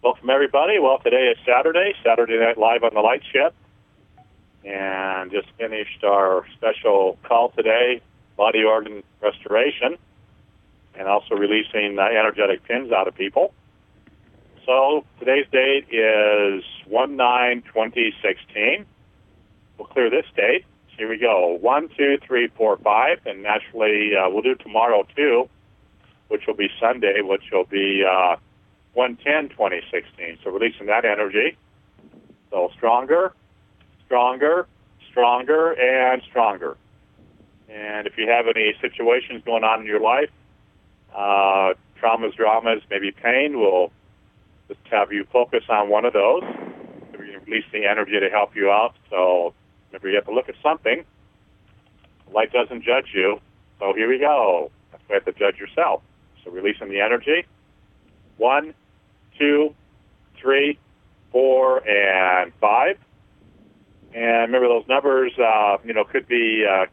Welcome, everybody. Well, today is Saturday Night Live on the Light Ship. And just finished our special call today, body organ restoration, and also releasing energetic pins out of people. So today's date is 1/9/2016. We'll clear this date. Here we go. 1, 2, 3, 4, 5. And naturally, we'll do tomorrow, too, which will be Sunday, which will be 1/10/2016. So releasing that energy. So stronger, stronger, stronger, and stronger. And if you have any situations going on in your life, traumas, dramas, maybe pain, we'll just have you focus on one of those. We can release the energy to help you out. So remember, you have to look at something. Light doesn't judge you. So here we go. That's why you have to judge yourself. So releasing the energy. 1, 2, 3, 4, and 5. And remember, those numbers, could be a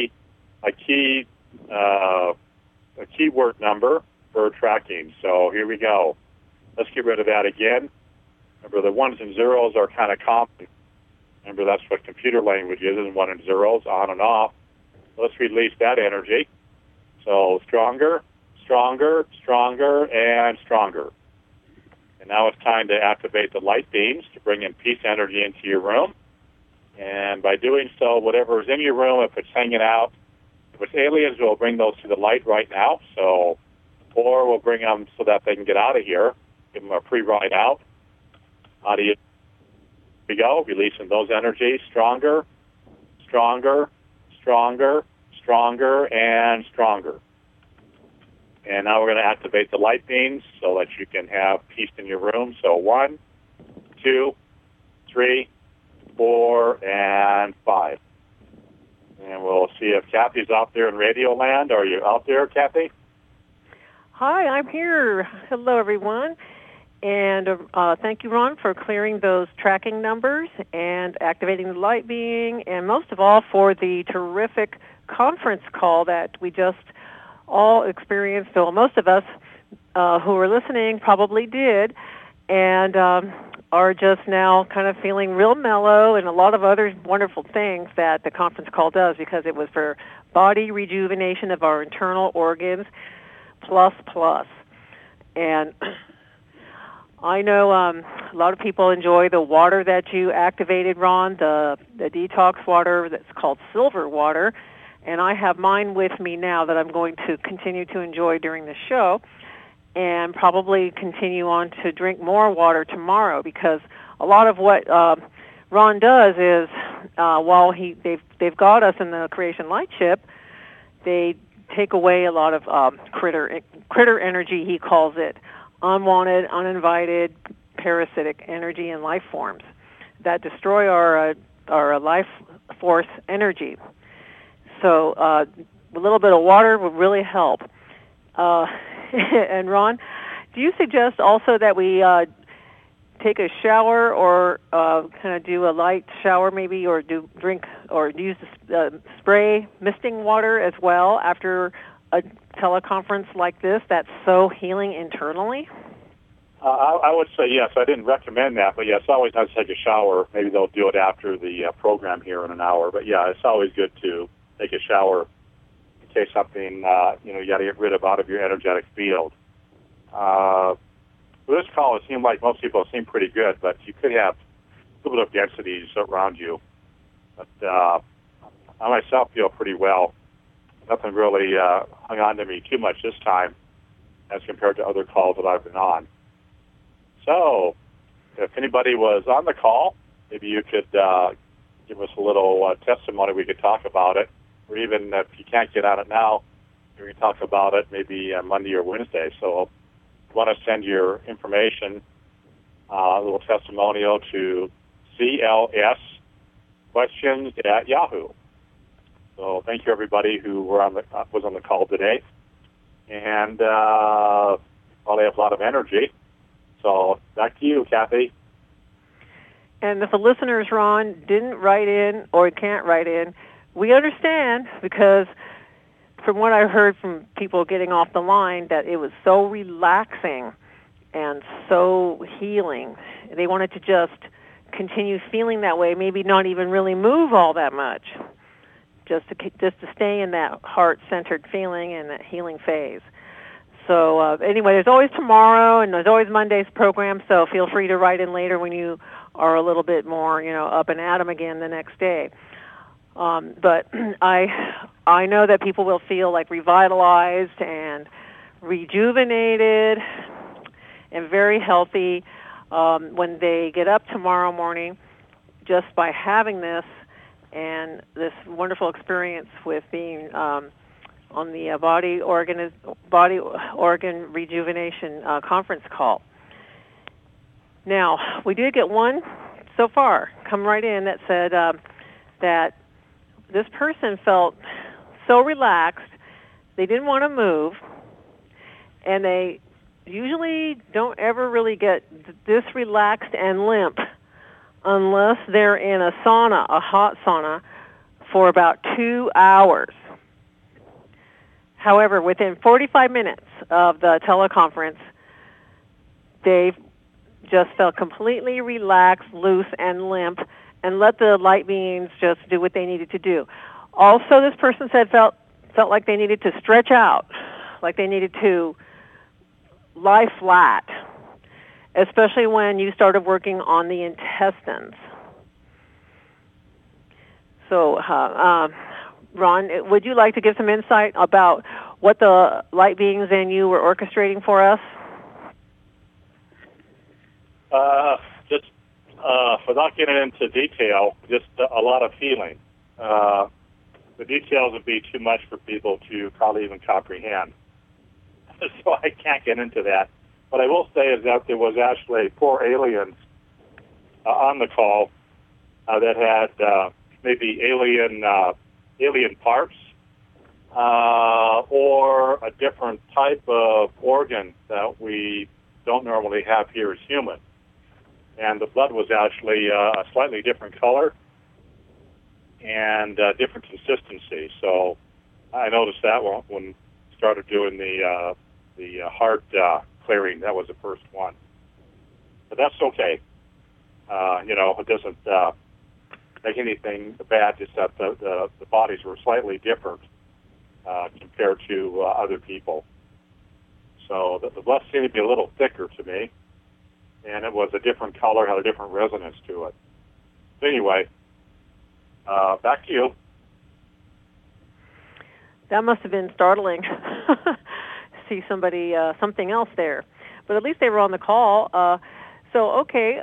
keyword number for tracking. So here we go. Let's get rid of that again. Remember, the ones and zeros are kind of common. Remember, that's what computer language is 1 and zeros, on and off. Let's release that energy. So stronger, stronger, stronger, and stronger. And now it's time to activate the light beams to bring in peace energy into your room. And by doing so, whatever is in your room, if it's hanging out, if it's aliens, we'll bring those to the light right now. So, or we'll bring them so that they can get out of here. Give them a pre-ride out. Out of here we go, releasing those energies. Stronger, stronger, stronger, stronger, and stronger. And now we're going to activate the light beams so that you can have peace in your room. So 1, 2, 3, 4, and 5. And we'll see if Kathy's out there in Radio Land. Are you out there, Kathy? Hi, I'm here. Hello, everyone. And thank you, Ron, for clearing those tracking numbers and activating the light being, and most of all for the terrific conference call that we just all experienced. Well, most of us who were listening probably did, and are just now kind of feeling real mellow, and a lot of other wonderful things that the conference call does, because it was for body rejuvenation of our internal organs, plus. And I know a lot of people enjoy the water that you activated, Ron, the detox water that's called silver water, and I have mine with me now that I'm going to continue to enjoy during the show, and probably continue on to drink more water tomorrow, because a lot of what Ron does is, while they've got us in the Creation Light Ship, they take away a lot of critter energy, he calls it, unwanted, uninvited, parasitic energy and life forms that destroy our life force energy. So a little bit of water would really help. And Ron, do you suggest also that we take a shower, or kind of do a light shower maybe, or drink or use spray misting water as well after a teleconference like this that's so healing internally? I would say yes. I didn't recommend that, but yes, it's always nice to take a shower. Maybe they'll do it after the program here in an hour. But yeah, it's always good to take a shower in case something you got to get rid of out of your energetic field. With this call, it seemed like most people seem pretty good, but you could have a little bit of densities around you. But I myself feel pretty well. Nothing really hung on to me too much this time as compared to other calls that I've been on. So if anybody was on the call, maybe you could give us a little testimony. We could talk about it. Or even if you can't get on it now, we can talk about it maybe Monday or Wednesday. So if you want to send your information, a little testimonial to clsquestions@yahoo. So thank you, everybody who was on the call today. And probably have a lot of energy. So back to you, Kathy. And if the listeners, Ron, didn't write in or can't write in, we understand, because from what I heard from people getting off the line, that it was so relaxing and so healing. They wanted to just continue feeling that way, maybe not even really move all that much, just to stay in that heart-centered feeling and that healing phase. So anyway, there's always tomorrow, and there's always Monday's program, so feel free to write in later when you are a little bit more, up and at 'em again the next day. But I know that people will feel like revitalized and rejuvenated and very healthy when they get up tomorrow morning just by having this and this wonderful experience with being on the body organ rejuvenation conference call. Now, we did get one so far come right in that said that this person felt so relaxed, they didn't want to move, and they usually don't ever really get this relaxed and limp unless they're in a sauna, a hot sauna, for about 2 hours. However, within 45 minutes of the teleconference, they just felt completely relaxed, loose, and limp, and let the light beings just do what they needed to do. Also, this person said felt like they needed to stretch out, like they needed to lie flat, especially when you started working on the intestines. So, Ron, would you like to give some insight about what the light beings and you were orchestrating for us? Without getting into detail, just a lot of feeling. The details would be too much for people to probably even comprehend. So I can't get into that. What I will say is that there was actually 4 aliens on the call that had maybe alien parts or a different type of organ that we don't normally have here as humans. And the blood was actually a slightly different color and different consistency. So I noticed that when we started doing the heart clearing. That was the first one. But that's okay. It doesn't make anything bad, just that the bodies were slightly different compared to other people. So the blood seemed to be a little thicker to me, and it was a different color, had a different resonance to it. So anyway, back to you. That must have been startling. See somebody, something else there. But at least they were on the call. Okay,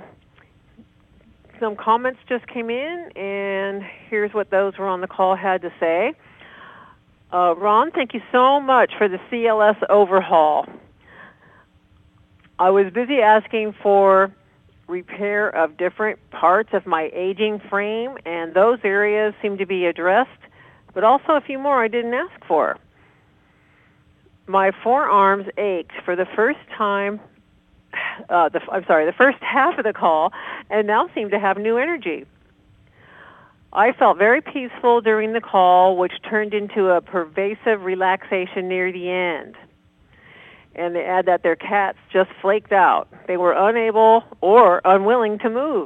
some comments just came in, and here's what those who were on the call had to say. Ron, thank you so much for the CLS overhaul. I was busy asking for repair of different parts of my aging frame, and those areas seem to be addressed, but also a few more I didn't ask for. My forearms ached for the first time, the first half of the call, and now seem to have new energy. I felt very peaceful during the call, which turned into a pervasive relaxation near the end. And they add that their cats just flaked out. They were unable or unwilling to move.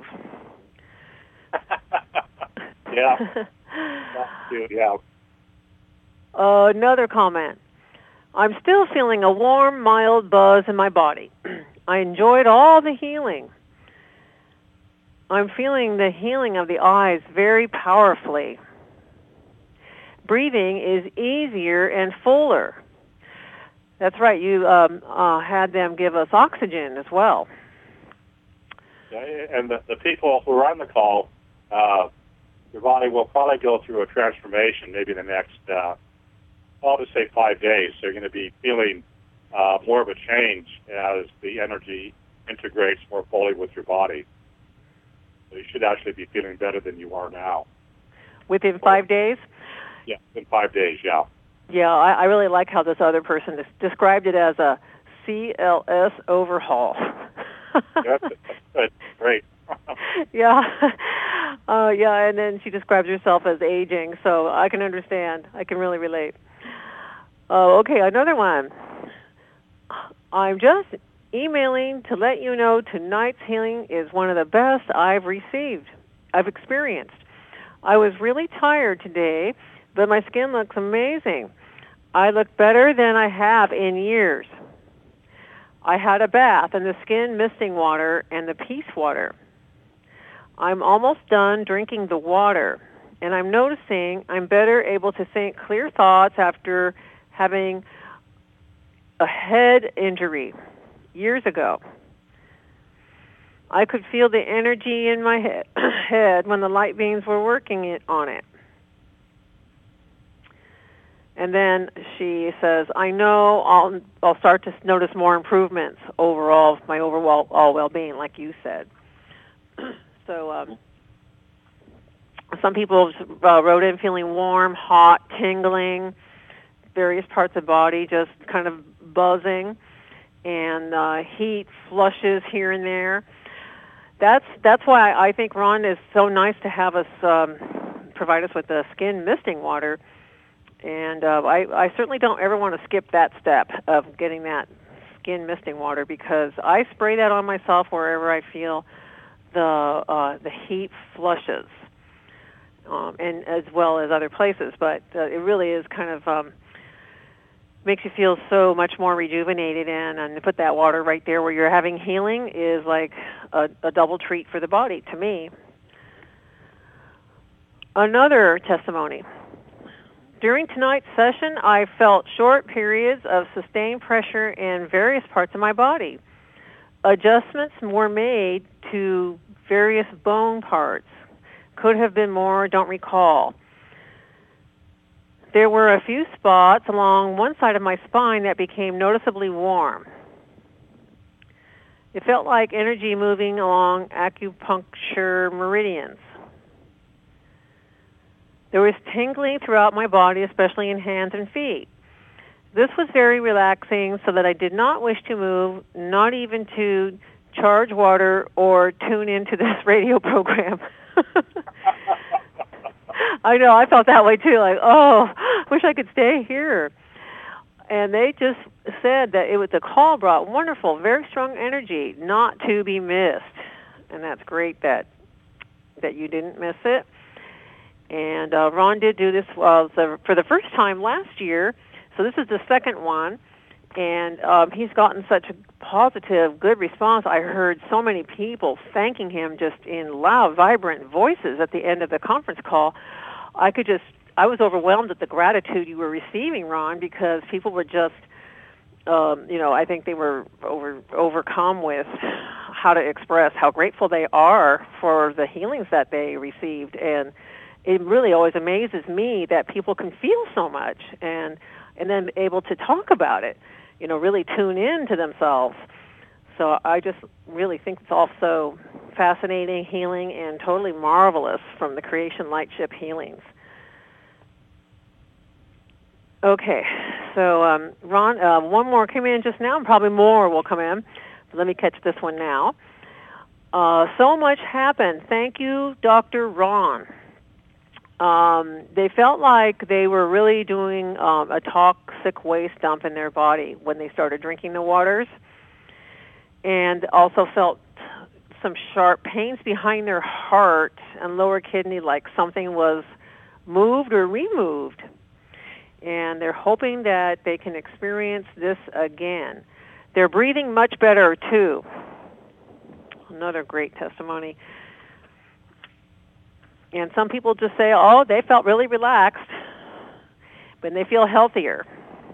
Yeah. That's cute, yeah. Another comment. I'm still feeling a warm, mild buzz in my body. I enjoyed all the healing. I'm feeling the healing of the eyes very powerfully. Breathing is easier and fuller. That's right. You had them give us oxygen as well. Yeah, and the people who are on the call, your body will probably go through a transformation maybe the next, I'll just say 5 days. So you're going to be feeling more of a change as the energy integrates more fully with your body. So you should actually be feeling better than you are now. Within 5 days? Yeah, in 5 days, yeah. Yeah, I really like how this other person described it as a CLS overhaul. That's good. Great. Yeah. And then she describes herself as aging, so I can understand. I can really relate. Okay, another one. I'm just emailing to let you know tonight's healing is one of the best I've experienced. I was really tired today, but my skin looks amazing. I look better than I have in years. I had a bath in the skin misting water and the peace water. I'm almost done drinking the water, and I'm noticing I'm better able to think clear thoughts after having a head injury years ago. I could feel the energy in my head when the light beams were working on it. And then she says, I know I'll start to notice more improvements overall, my overall well-being, like you said. So some people wrote in feeling warm, hot, tingling, various parts of the body just kind of buzzing, and heat flushes here and there. That's why I think, Ron, is so nice to have us provide us with the skin misting water. And I certainly don't ever want to skip that step of getting that skin misting water, because I spray that on myself wherever I feel the heat flushes, and as well as other places. But it really is kind of makes you feel so much more rejuvenated, and to put that water right there where you're having healing is like a double treat for the body, to me. Another testimony. During tonight's session, I felt short periods of sustained pressure in various parts of my body. Adjustments were made to various bone parts. Could have been more, don't recall. There were a few spots along one side of my spine that became noticeably warm. It felt like energy moving along acupuncture meridians. There was tingling throughout my body, especially in hands and feet. This was very relaxing, so that I did not wish to move, not even to charge water or tune into this radio program. I know, I felt that way too, like, oh, wish I could stay here. And they just said that the call brought wonderful, very strong energy, not to be missed. And that's great that you didn't miss it. And Ron did do this for the first time last year, so this is the second one, and he's gotten such a positive, good response. I heard so many people thanking him just in loud, vibrant voices at the end of the conference call. I was overwhelmed at the gratitude you were receiving, Ron, because people were just, I think they were overcome with how to express how grateful they are for the healings that they received. And it really always amazes me that people can feel so much and then able to talk about it, really tune in to themselves. So I just really think it's all so fascinating, healing, and totally marvelous from the Creation Lightship healings. Okay, so Ron, one more came in just now, and probably more will come in. But let me catch this one now. So much happened. Thank you, Dr. Ron. They felt like they were really doing a toxic waste dump in their body when they started drinking the waters, and also felt some sharp pains behind their heart and lower kidney, like something was moved or removed. And they're hoping that they can experience this again. They're breathing much better, too. Another great testimony. And some people just say, oh, they felt really relaxed, but they feel healthier.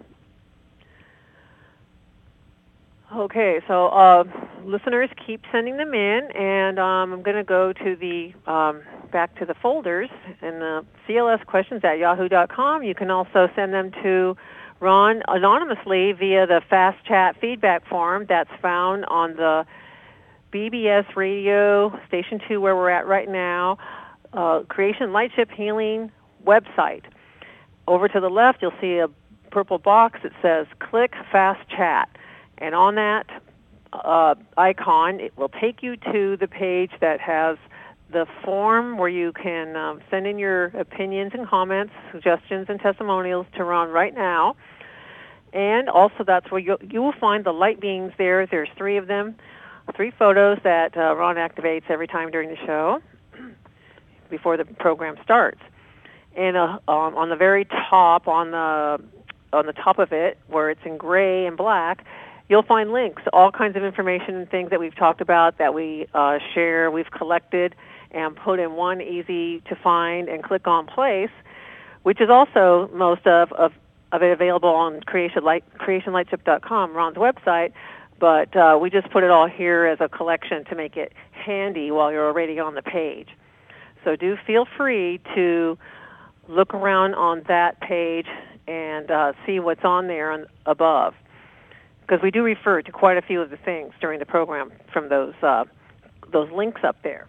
Okay, so listeners, keep sending them in, and I'm going to go to the back to the folders and the clsquestions@yahoo.com. You can also send them to Ron anonymously via the Fast Chat feedback form that's found on the BBS Radio Station 2, where we're at right now, Creation Lightship Healing website. Over to the left, you'll see a purple box that says Click Fast Chat. And on that icon, it will take you to the page that has the form where you can send in your opinions and comments, suggestions, and testimonials to Ron right now. And also that's where you will find the light beings there. There's 3 of them, 3 photos that Ron activates every time during the show before the program starts. And on the very top, on the top of it, where it's in gray and black, you'll find links, all kinds of information and things that we've talked about, that we share, we've collected, and put in one easy-to-find and click-on place, which is also most of it available on creationlightship.com, Ron's website, but we just put it all here as a collection to make it handy while you're already on the page. So do feel free to look around on that page and see what's on there above, because we do refer to quite a few of the things during the program from those links up there.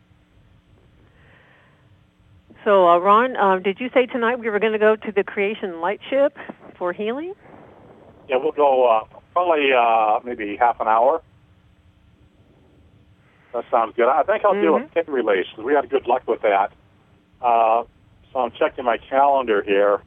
So, Ron, did you say tonight we were going to go to the Creation Light Ship for healing? Yeah, we'll go probably maybe half an hour. That sounds good. I think I'll do a pin release. We had good luck with that. So I'm checking my calendar here,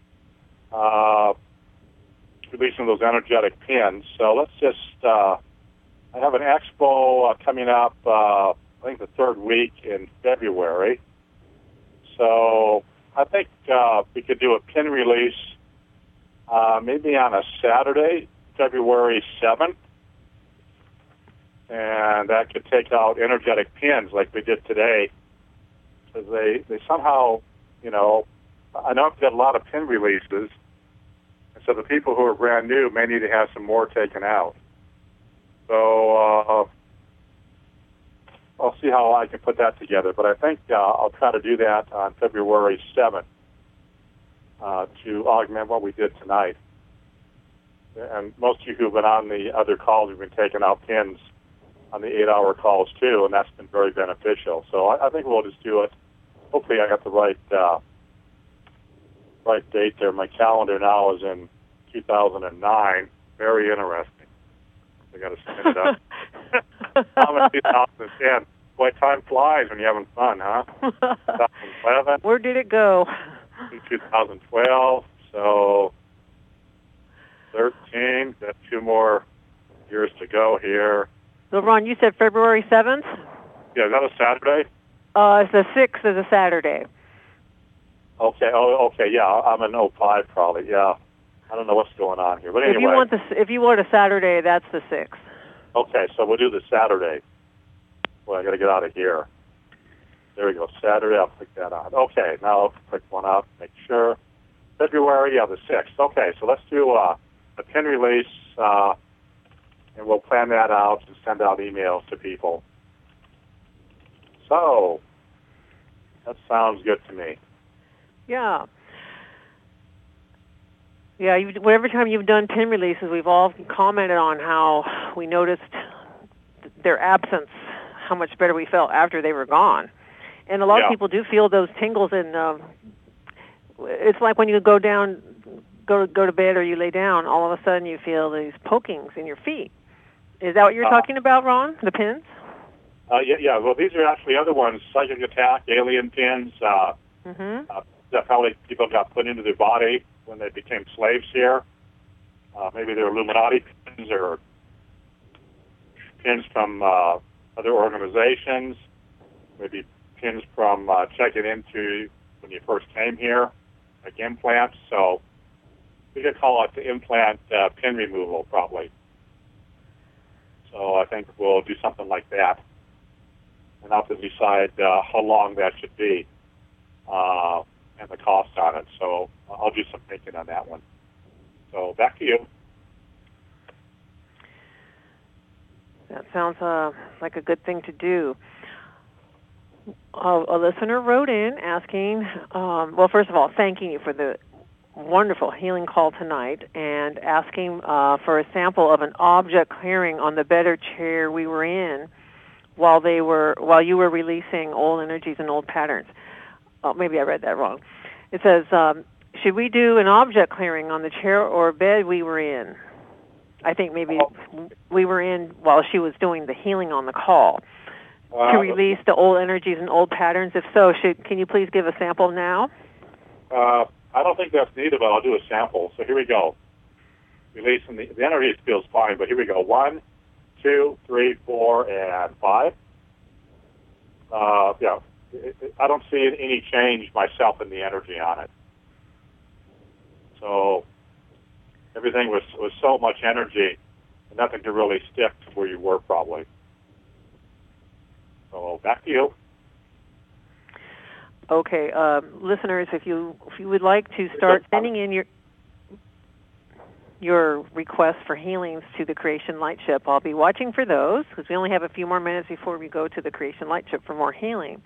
releasing those energetic pins. So let's just, I have an expo coming up, I think the 3rd week in February. So I think we could do a pin release maybe on a Saturday, February 7th. And that could take out energetic pins like we did today. Because they somehow, I know I've got a lot of pin releases. And so the people who are brand new may need to have some more taken out. So I'll see how I can put that together. But I think I'll try to do that on February 7th to augment what we did tonight. And most of you who've been on the other calls have been taking out pins on the 8-hour calls too, and that's been very beneficial. So I think we'll just do it. Hopefully I got the right date there. My calendar now is in 2009. Very interesting. I got to spin it up. I'm in 2010. Boy, time flies when you're having fun, huh? 2011. Where did it go? 2012. So 13. Got 2 more years to go here. So, Ron, you said February 7th? Yeah, is that a Saturday? It's the 6th is a Saturday. Okay. Oh, okay. Yeah, I'm in 05 probably. Yeah, I don't know what's going on here, but anyway. If you want a Saturday, that's the 6th. Okay, so we'll do the Saturday. Well, I got to get out of here. There we go. Saturday. I'll click that on. Okay. Now I'll click one up. Make sure. February. Yeah, the 6th. Okay. So let's do a pin release, and we'll plan that out and send out emails to people. So that sounds good to me. Yeah. Yeah, every time you've done pin releases, we've all commented on how we noticed their absence, how much better we felt after they were gone. And a lot of people do feel those tingles, and it's like when you go to bed or you lay down, all of a sudden you feel these pokings in your feet. Is that what you're talking about, Ron, the pins? Yeah. Well, these are actually other ones, psychic attack, alien pins, that probably people got put into their body when they became slaves here. Maybe they're Illuminati pins or pins from other organizations, maybe pins from checking into when you first came here, like implants. So we could call it the implant pin removal probably. So I think we'll do something like that. And I'll have to decide how long that should be and the cost on it. So I'll do some thinking on that one. So back to you. That sounds like a good thing to do. A listener wrote in asking, well, first of all, thanking you for the wonderful healing call tonight and asking for a sample of an object clearing on the bed or chair we were in while you were releasing old energies and old patterns. Oh, maybe I read that wrong. It says, should we do an object clearing on the chair or bed we were in? I think maybe we were in while she was doing the healing on the call to release the old energies and old patterns. If so, can you please give a sample now? I don't think that's needed, but I'll do a sample. So here we go. releasing the energy feels fine. But here we go. 1, 2, 3, 4, and 5. Yeah, I don't see any change myself in the energy on it. So everything was so much energy, and nothing to really stick to where you were probably. So back to you. Okay, listeners, if you would like to start sending in your requests for healings to the Creation Light Ship, I'll be watching for those because we only have a few more minutes before we go to the Creation Light Ship for more healing.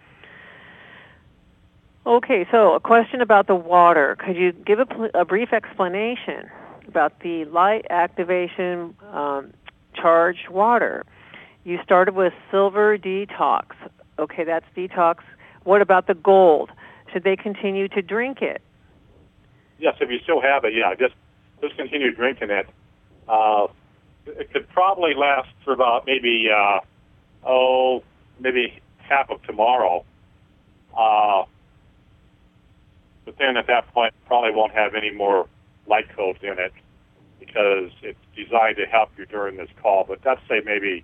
Okay, so a question about the water. Could you give a brief explanation about the light activation charged water? You started with silver detox. Okay, that's detox. What about the gold? Should they continue to drink it? Yes, if you still have it, yeah, just continue drinking it. It could probably last for about maybe half of tomorrow. But then at that point, probably won't have any more light codes in it because it's designed to help you during this call. But that's say maybe,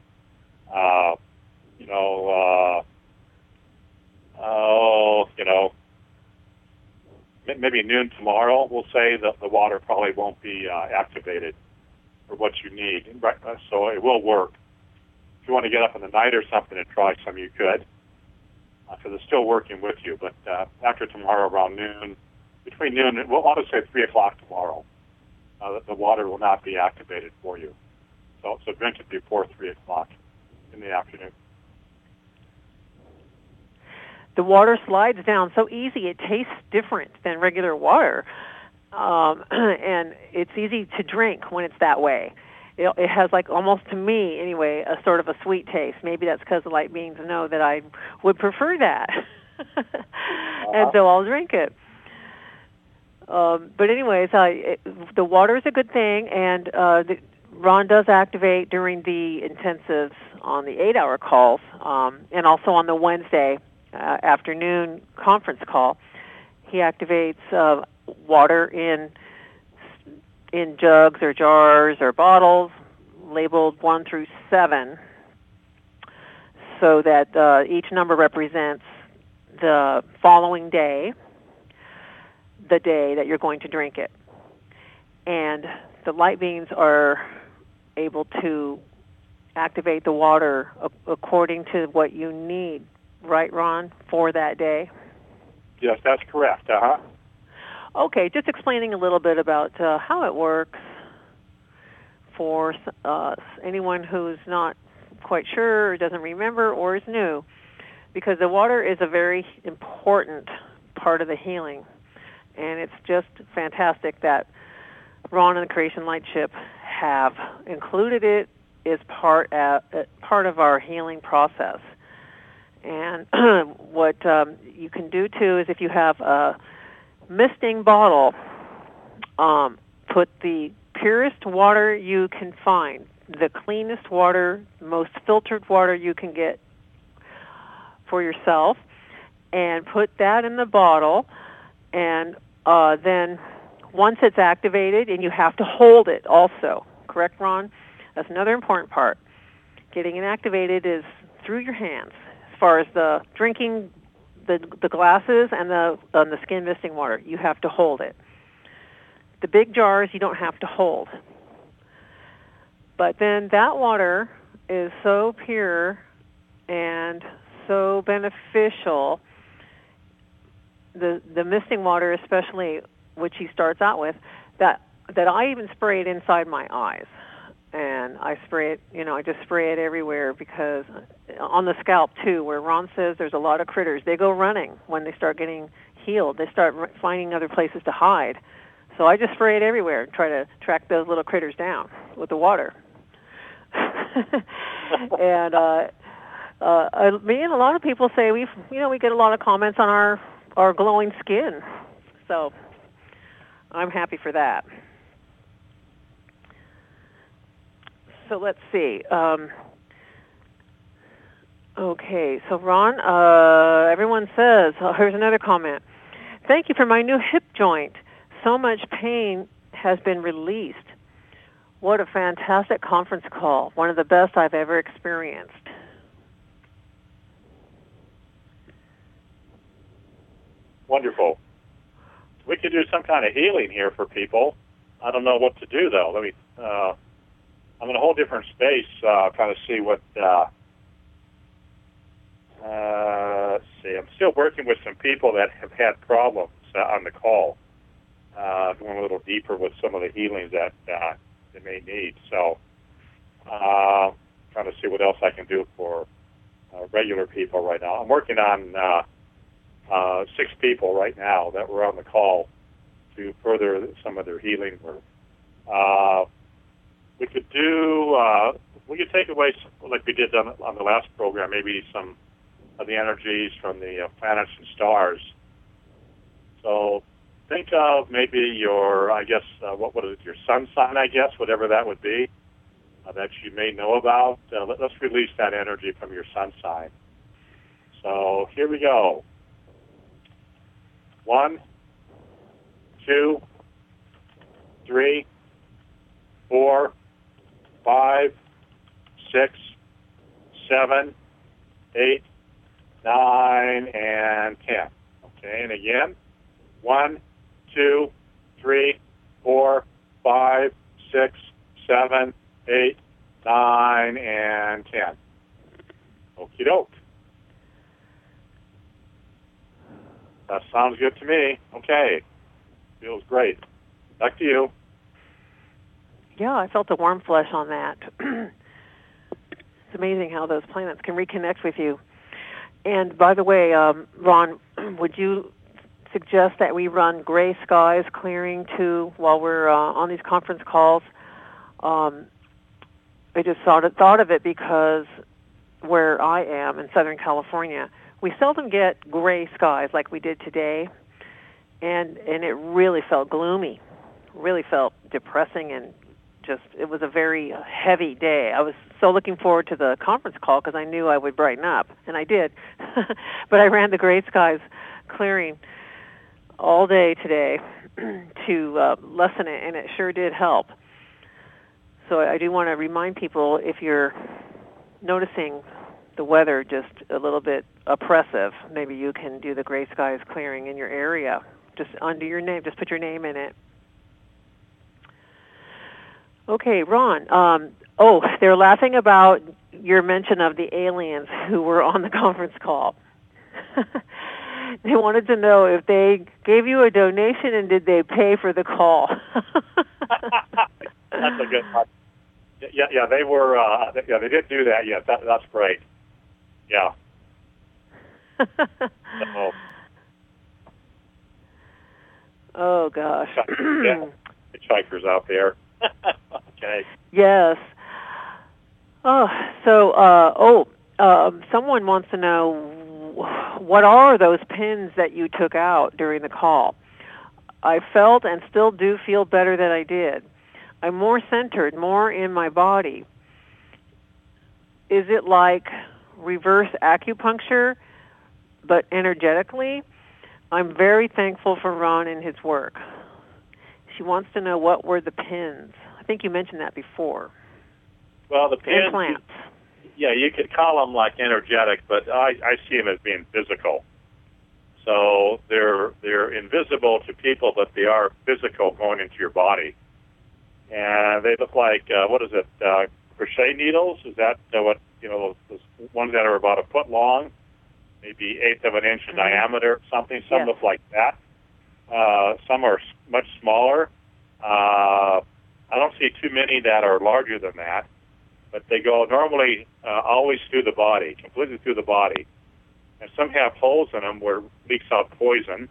maybe noon tomorrow. We'll say that the water probably won't be activated for what you need. Right, so it will work. If you want to get up in the night or something and try some, you could. Because it's still working with you. But after tomorrow, around noon, between noon, I'll just say 3 o'clock tomorrow, the water will not be activated for you. So drink it before 3 o'clock in the afternoon. The water slides down so easy. It tastes different than regular water. And it's easy to drink when it's that way. It has, like, almost to me anyway, a sort of a sweet taste. Maybe that's because the light beings know that I would prefer that. And so I'll drink it. But anyways, the water is a good thing, and Ron does activate during the intensives on the 8-hour calls, and also on the Wednesday afternoon conference call. He activates water in jugs or jars or bottles labeled 1 through 7, so that each number represents the following day, the day that you're going to drink it. And the light beings are able to activate the water according to what you need, right, Ron, for that day? Yes, that's correct. Uh-huh. Okay, just explaining a little bit about how it works for anyone who's not quite sure or doesn't remember or is new, because the water is a very important part of the healing, and it's just fantastic that Ron and the Creation Light Ship have included it as part of our healing process. And what you can do, too, is if you have a misting bottle, put the purest water you can find, the cleanest water, most filtered water you can get for yourself, and put that in the bottle, and then once it's activated, and you have to hold it also. Correct, Ron? That's another important part. Getting it activated is through your hands, as far as the drinking the glasses and the skin misting water. You have to hold it. The big jars you don't have to hold. But then that water is so pure and so beneficial, the misting water especially, which he starts out with, that I even spray it inside my eyes. And I spray it, I just spray it everywhere, because on the scalp too, where Ron says there's a lot of critters, they go running when they start getting healed. They start finding other places to hide. So I just spray it everywhere and try to track those little critters down with the water. And me and a lot of people say we get a lot of comments on our glowing skin. So I'm happy for that. So let's see. Okay, so Ron, everyone says, here's another comment. Thank you for my new hip joint. So much pain has been released. What a fantastic conference call. One of the best I've ever experienced. Wonderful. We could do some kind of healing here for people. I don't know what to do, though. I'm in a whole different space, kind of see what, let's see. I'm still working with some people that have had problems on the call, going a little deeper with some of the healings that they may need. So, trying to see what else I can do for regular people right now. I'm working on 6 people right now that were on the call to further some of their healing work. We could do, we could take away, like we did on the last program, maybe some of the energies from the planets and stars. So think of maybe your, I guess, what is it, your sun sign, I guess, whatever that would be, that you may know about. Let's release that energy from your sun sign. So here we go. 1, 2, 3, 4, 5, 6, 7, 8, 9, and 10. Okay, and again, 1, 2, 3, 4, 5, 6, 7, 8, 9, and 10. Okie doke. That sounds good to me. Okay. Feels great. Back to you. Yeah, I felt a warm flush on that. It's amazing how those planets can reconnect with you. And by the way, Ron, would you suggest that we run gray skies clearing too while we're on these conference calls? I just thought of it because where I am in Southern California, we seldom get gray skies like we did today, and it really felt gloomy, really felt depressing, and just it was a very heavy day. I was so looking forward to the conference call because I knew I would brighten up, and I did. But I ran the gray skies clearing all day today to lessen it, and it sure did help. So I do want to remind people, if you're noticing the weather just a little bit oppressive, maybe you can do the gray skies clearing in your area, just under your name. Just put your name in it. Okay, Ron. They're laughing about your mention of the aliens who were on the conference call. They wanted to know if they gave you a donation and did they pay for the call. That's a good one. Yeah, they were. They did do that. Yeah, that's great. Yeah. Oh gosh. Hitchhikers out there. Okay. Yes. Someone wants to know, what are those pins that you took out during the call? I felt and still do feel better than I did. I'm more centered, more in my body. Is it like reverse acupuncture, but energetically? I'm very thankful for Ron and his work. She wants to know, what were the pins? I think you mentioned that before. Well, the pins, implants. Yeah, you could call them like energetic, but I see them as being physical. So they're invisible to people, but they are physical going into your body. And they look like, crochet needles? Is that what, those ones that are about a foot long, maybe 1/8 of an inch in diameter, something? Some Yes. look like that. Some are much smaller. I don't see too many that are larger than that, but they go normally always through the body, completely through the body. And some have holes in them where it leaks out poison.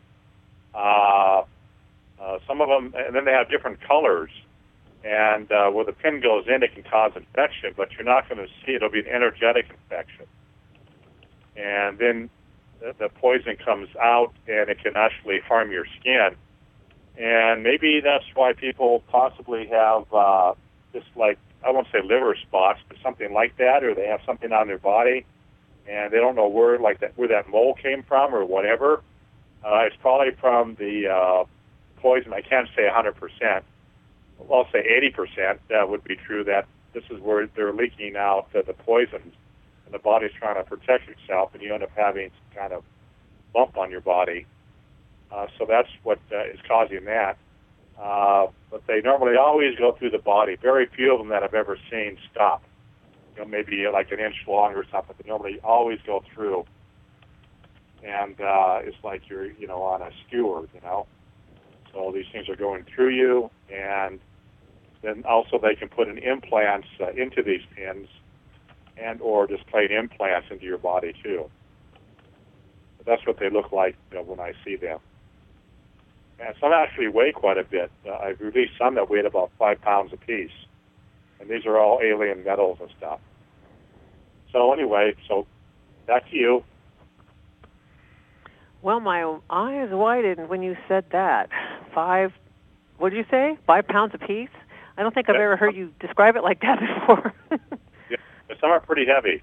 Some of them, and then they have different colors. And where the pin goes in, it can cause infection, but you're not going to see it. It'll be an energetic infection. And then the poison comes out, and it can actually harm your skin. And maybe that's why people possibly have just like, I won't say liver spots, but something like that, or they have something on their body, and they don't know where that mole came from or whatever. It's probably from the poison. I can't say 100%. I'll say 80% would be true, that this is where they're leaking out the poisons, and the body's trying to protect itself, and you end up having some kind of bump on your body. So that's what is causing that. But they normally always go through the body. Very few of them that I've ever seen stop. Maybe like an inch long or something. They normally always go through. And it's like you're, on a skewer, So these things are going through you, and then also they can put in implants into these pins, and or just plain implants into your body too. But that's what they look like when I see them. And some actually weigh quite a bit. I've released some that weighed about 5 pounds apiece, and these are all alien metals and stuff. So anyway, back to you. Well, my eyes widened when you said that. What did you say? 5 pounds apiece? I don't think I've ever heard you describe it like that before. Yeah, some are pretty heavy.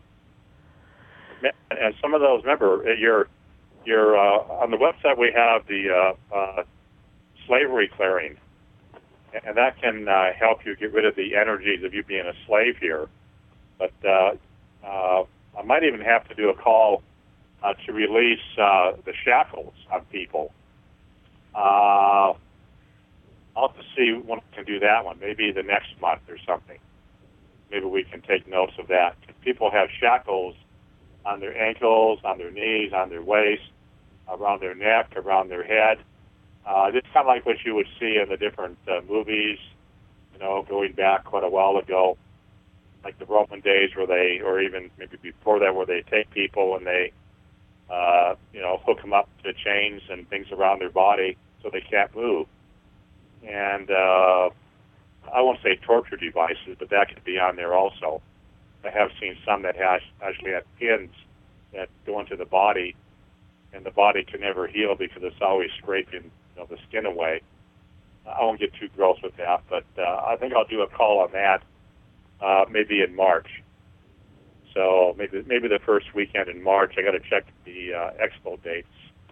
And some of those, remember, you're on the website we have the slavery clearing, and that can help you get rid of the energies of you being a slave here. But I might even have to do a call to release the shackles on people. I'll have to see when I can do that one, maybe the next month or something. Maybe we can take notes of that. People have shackles on their ankles, on their knees, on their waist, around their neck, around their head. It's kind of like what you would see in the different movies, going back quite a while ago, like the Roman days or even maybe before that, where they take people and they, hook them up to chains and things around their body so they can't move. And I won't say torture devices, but that could be on there also. I have seen some that actually have pins that go into the body, and the body can never heal because it's always scraping the skin away. I won't get too gross with that, but I think I'll do a call on that maybe in March. So maybe the first weekend in March. I got to check the expo dates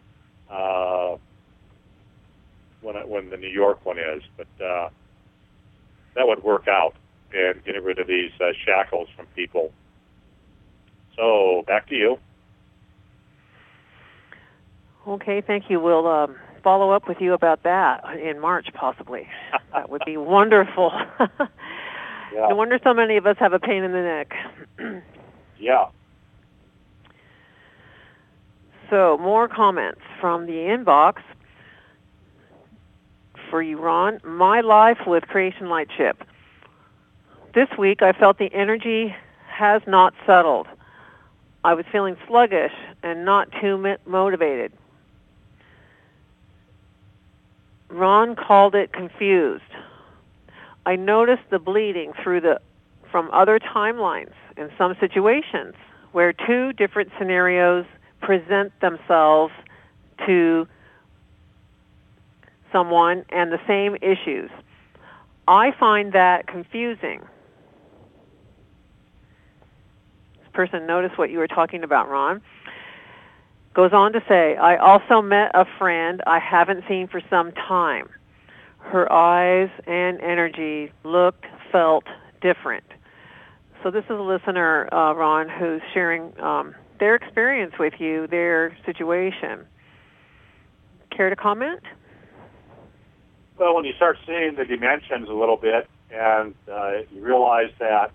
when the New York one is, but that would work out and getting rid of these shackles from people. So back to you. Okay, thank you. We'll follow up with you about that in March, possibly. That would be wonderful. Yeah. No wonder so many of us have a pain in the neck. Yeah. So, more comments from the inbox for you, Ron. My life with Creation Lightship. This week, I felt the energy has not settled. I was feeling sluggish and not too motivated. Ron called it confused. I noticed the bleeding from other timelines in some situations where two different scenarios present themselves to someone and the same issues. I find that confusing. This person noticed what you were talking about, Ron. Goes on to say, I also met a friend I haven't seen for some time. Her eyes and energy felt different. So this is a listener, Ron, who's sharing their experience with you, their situation. Care to comment? Well, when you start seeing the dimensions a little bit and you realize that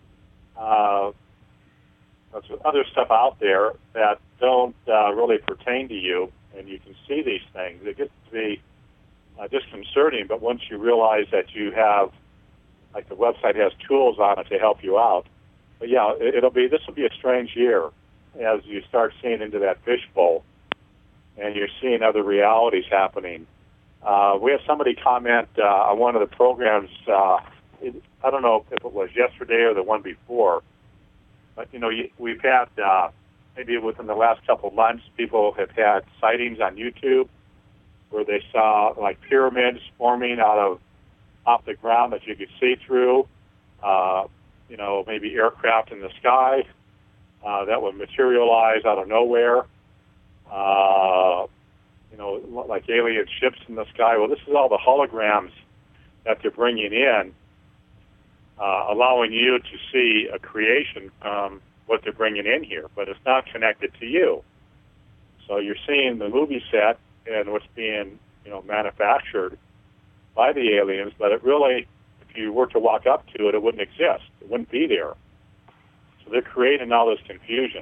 there's other stuff out there that don't really pertain to you, and you can see these things, it gets to be disconcerting. But once you realize that you have, like the website has tools on it to help you out. But yeah, this will be a strange year as you start seeing into that fishbowl and you're seeing other realities happening. We had somebody comment on one of the programs, I don't know if it was yesterday or the one before, but we've had, maybe within the last couple of months, people have had sightings on YouTube where they saw like pyramids forming off the ground that you could see through, maybe aircraft in the sky that would materialize out of nowhere, like alien ships in the sky. Well, this is all the holograms that they're bringing in, allowing you to see a creation what they're bringing in here, but it's not connected to you. So you're seeing the movie set and what's being, manufactured by the aliens, but it really, if you were to walk up to it, it wouldn't exist. It wouldn't be there. So they're creating all this confusion.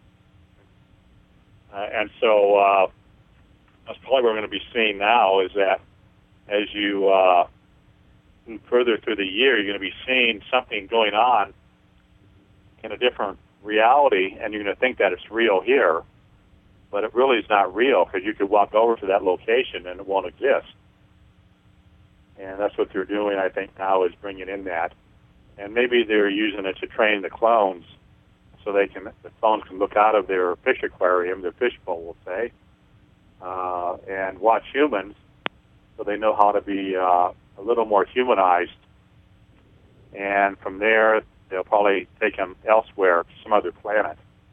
And so that's probably what we're going to be seeing now is that as you move further through the year, you're going to be seeing something going on in a different reality, and you're going to think that it's real here, but it really is not real because you could walk over to that location and it won't exist. And that's what they're doing, I think, now is bringing in that. And maybe they're using it to train the clones so the clones can look out of their fish aquarium, their fish bowl, we'll say, and watch humans so they know how to be a little more humanized. And from there, they'll probably take them elsewhere to some other planet.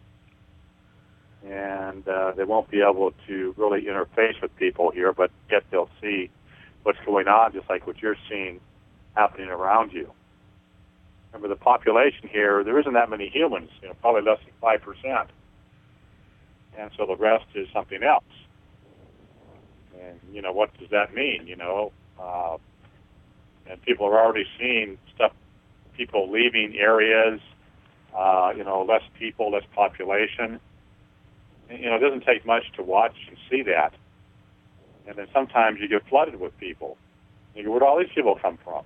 And they won't be able to really interface with people here, but yet they'll see what's going on, just like what you're seeing happening around you. Remember, the population here, there isn't that many humans, probably less than 5%. And so the rest is something else. And, what does that mean, and people are already seeing people leaving areas, less people, less population. And, it doesn't take much to watch and see that. And then sometimes you get flooded with people. You go, where'd all these people come from,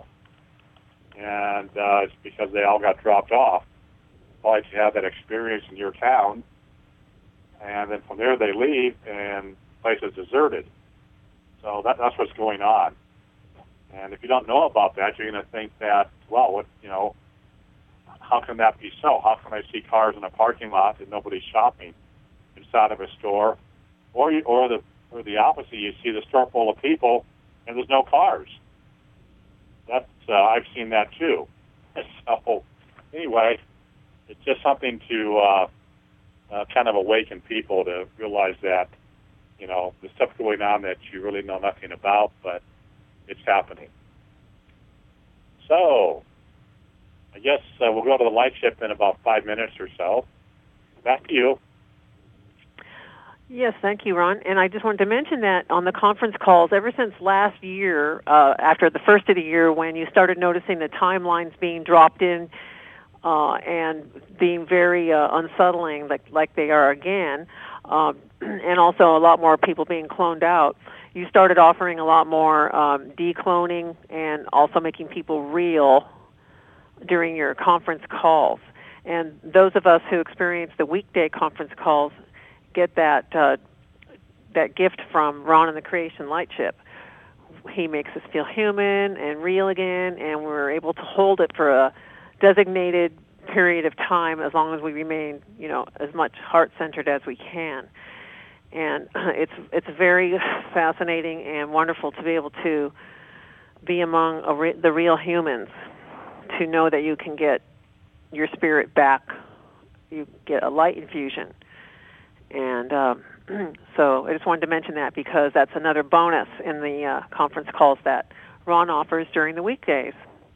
And it's because they all got dropped off. Probably to have that experience in your town. And then from there they leave and the place is deserted. So that's what's going on. And if you don't know about that, you're going to think that, well, how can that be so? How can I see cars in a parking lot and nobody's shopping inside of a store? Or the opposite, you see the store full of people and there's no cars. That's I've seen that too. So anyway, it's just something to kind of awaken people to realize that, there's stuff going on that you really know nothing about, but it's happening. So I guess we'll go to the light ship in about 5 minutes or so. Back to you. Yes, thank you, Ron. And I just wanted to mention that on the conference calls, ever since last year, after the first of the year, when you started noticing the timelines being dropped in and being very unsettling, like they are again, and also a lot more people being cloned out, you started offering a lot more decloning and also making people real during your conference calls. And those of us who experience the weekday conference calls get that gift from Ron and the Creation Lightship. He makes us feel human and real again, and we're able to hold it for a designated period of time as long as we remain, as much heart-centered as we can. And it's very fascinating and wonderful to be able to be among the real humans, to know that you can get your spirit back. You get a light infusion. And so I just wanted to mention that because that's another bonus in the conference calls that Ron offers during the weekdays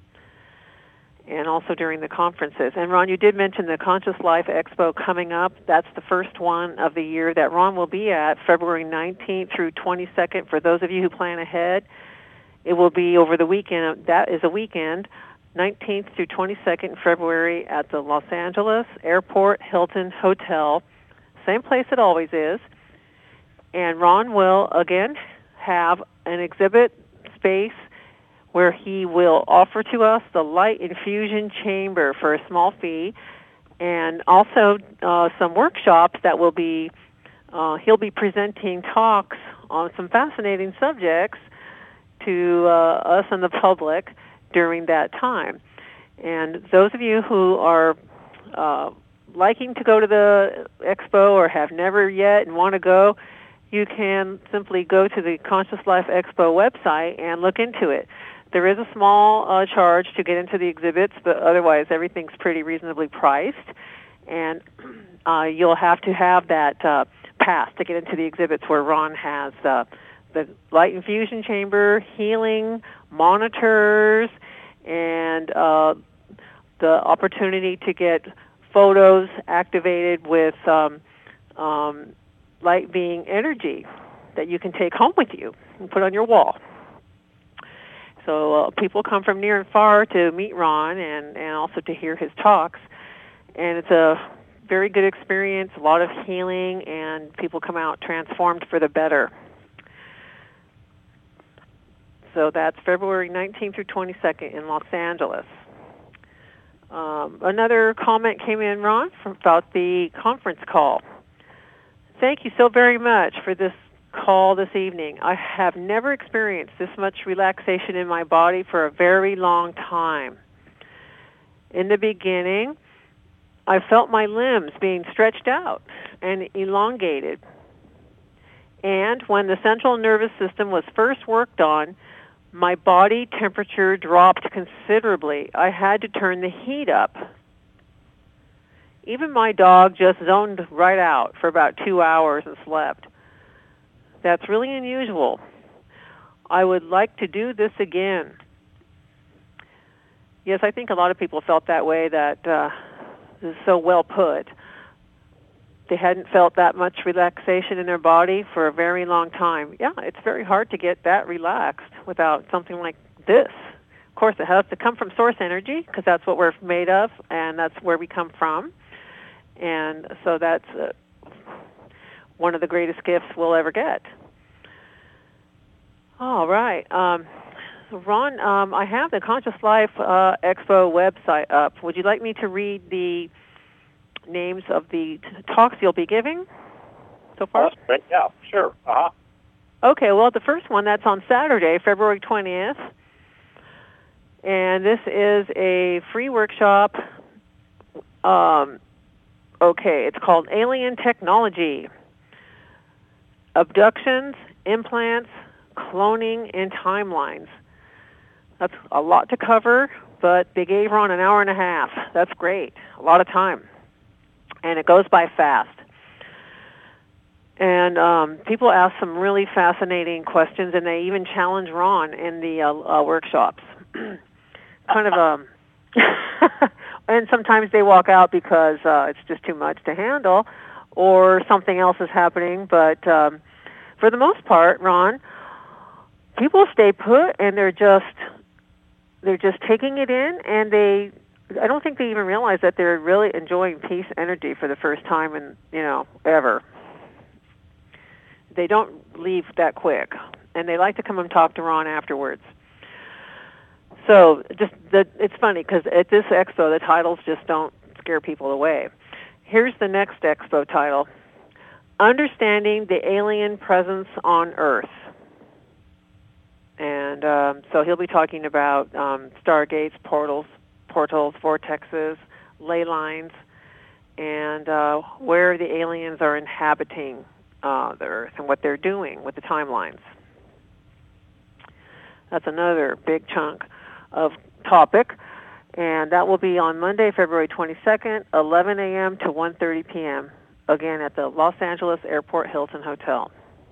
and also during the conferences. And Ron, you did mention the Conscious Life Expo coming up. That's the first one of the year that Ron will be at, February 19th through 22nd. For those of you who plan ahead, it will be over the weekend. That is a weekend, 19th through 22nd February at the Los Angeles Airport Hilton Hotel. Same place it always is. And Ron will, again, have an exhibit space where he will offer to us the light infusion chamber for a small fee, and also some workshops that will be, he'll be presenting talks on some fascinating subjects to us and the public during that time. And those of you who are liking to go to the expo or have never yet and want to go, you can simply go to the Conscious Life Expo website and look into it. There is a small charge to get into the exhibits, but otherwise everything's pretty reasonably priced. And you'll have to have that pass to get into the exhibits where Ron has the light infusion chamber, healing, monitors and the opportunity to get photos activated with light being energy that you can take home with you and put on your wall. So people come from near and far to meet Ron and also to hear his talks. And it's a very good experience, a lot of healing, and people come out transformed for the better. So that's February 19th through 22nd in Los Angeles. Another comment came in, Ron, about the conference call. Thank you so very much for this call this evening. I have never experienced this much relaxation in my body for a very long time. In the beginning, I felt my limbs being stretched out and elongated. And when the central nervous system was first worked on, my body temperature dropped considerably. I had to turn the heat up. Even my dog just zoned right out for about 2 hours and slept. That's really unusual. I would like to do this again. Yes, I think a lot of people felt that way, that this is so well put. They hadn't felt that much relaxation in their body for a very long time. Yeah, it's very hard to get that relaxed without something like this. Of course, it has to come from source energy, because that's what we're made of, and that's where we come from. And so that's one of the greatest gifts we'll ever get. All right. So Ron, I have the Conscious Life Expo website up. Would you like me to read the names of the talks you'll be giving so far? That's great. Yeah, sure. Okay, well, the first one, that's on Saturday, February 20th. And this is a free workshop. It's called Alien Technology, Abductions, Implants, Cloning, and Timelines. That's a lot to cover, but they gave Ron an hour and a half. That's great. A lot of time. And it goes by fast. And people ask some really fascinating questions, and they even challenge Ron in the workshops. Kind of and sometimes they walk out because it's just too much to handle, or something else is happening. But for the most part, Ron, people stay put, and they're just taking it in, and I don't think they even realize that they're really enjoying peace energy for the first time in, ever. They don't leave that quick, and they like to come and talk to Ron afterwards. So it's funny, because at this expo, the titles just don't scare people away. Here's the next expo title, Understanding the Alien Presence on Earth. And so he'll be talking about stargates, portals, vortexes, ley lines, and where the aliens are inhabiting the Earth and what they're doing with the timelines. That's another big chunk of topic, and that will be on Monday, February 22nd, 11 a.m. to 1:30 p.m., again at the Los Angeles Airport Hilton Hotel.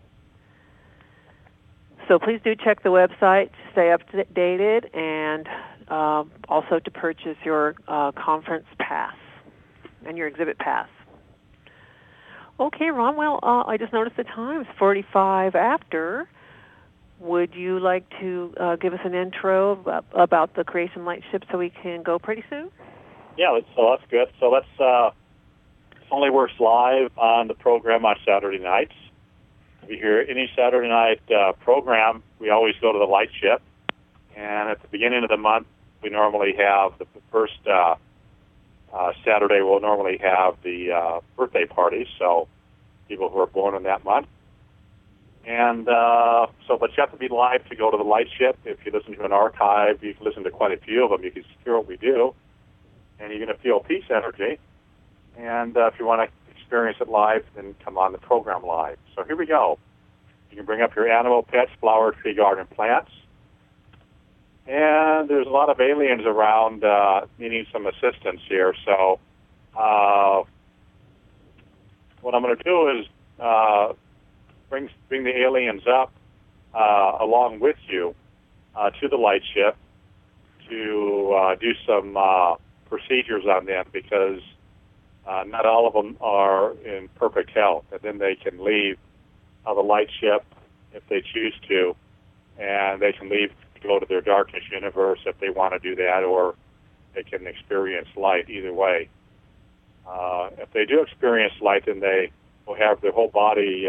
So please do check the website to stay updated, and also to purchase your conference pass and your exhibit pass. Okay, Ron, well, I just noticed the time is 45 after. Would you like to give us an intro about the Creation Light Ship so we can go pretty soon? Yeah, so that's good. So let's only works live on the program on Saturday nights. If you hear any Saturday night program, we always go to the Light Ship. And at the beginning of the month, we normally have the first Saturday, we'll normally have the birthday parties, so people who are born in that month. And but you have to be live to go to the Light Ship. If you listen to an archive, you can listen to quite a few of them. You can hear what we do, and you're going to feel peace energy. And if you want to experience it live, then come on the program live. So here we go. You can bring up your animal, pets, flower, tree, garden, plants. And there's a lot of aliens around needing some assistance here. So what I'm going to do is bring the aliens up along with you. to the light ship to do some procedures on them because not all of them are in perfect health. And then they can leave the light ship if they choose to, and they can leave to go to their darkness universe if they want to do that, or they can experience light either way. If they do experience light, then they will have their whole body,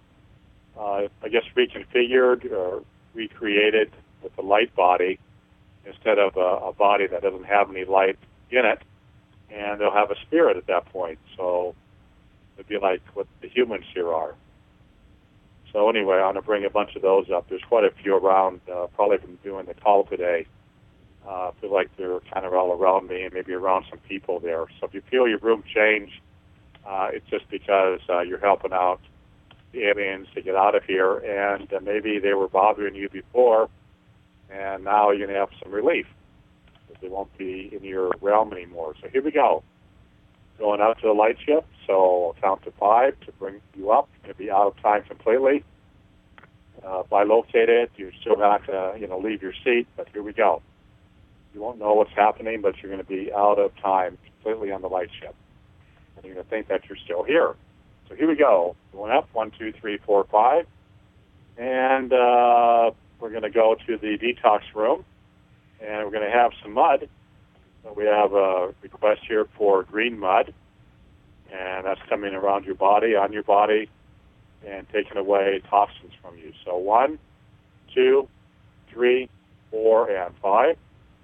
I guess, reconfigured or recreated with a light body instead of a body that doesn't have any light in it, and they'll have a spirit at that point. So it'd be like what the humans here are. So anyway, I want to bring a bunch of those up. There's quite a few around, probably from doing the call today. I feel like they're kind of all around me and maybe around some people there. So if you feel your room change, it's just because you're helping out the aliens to get out of here, and maybe they were bothering you before, and now you're going to have some relief because they won't be in your realm anymore. So here we go. Going out to the light ship, so I'll count to 5 to bring you up. You're going to be out of time completely. Bilocated, you're still not going to leave your seat, but here we go. You won't know what's happening, but you're going to be out of time completely on the light ship. And you're going to think that you're still here. So here we go. Going up, 1, 2, 3, 4, 5. And we're going to go to the detox room, and we're going to have some mud. So we have a request here for green mud, and that's coming around your body, on your body, and taking away toxins from you. So 1, 2, 3, 4, and 5.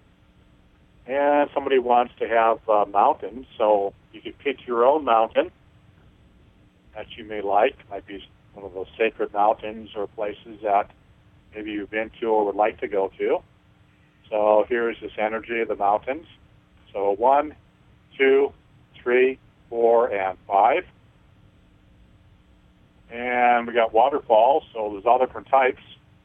And somebody wants to have mountains, so you can pick your own mountain that you may like. It might be one of those sacred mountains or places that maybe you've been to or would like to go to. So here is this energy of the mountains. So 1, 2, 3, 4, and 5. And we got waterfalls, so there's all different types.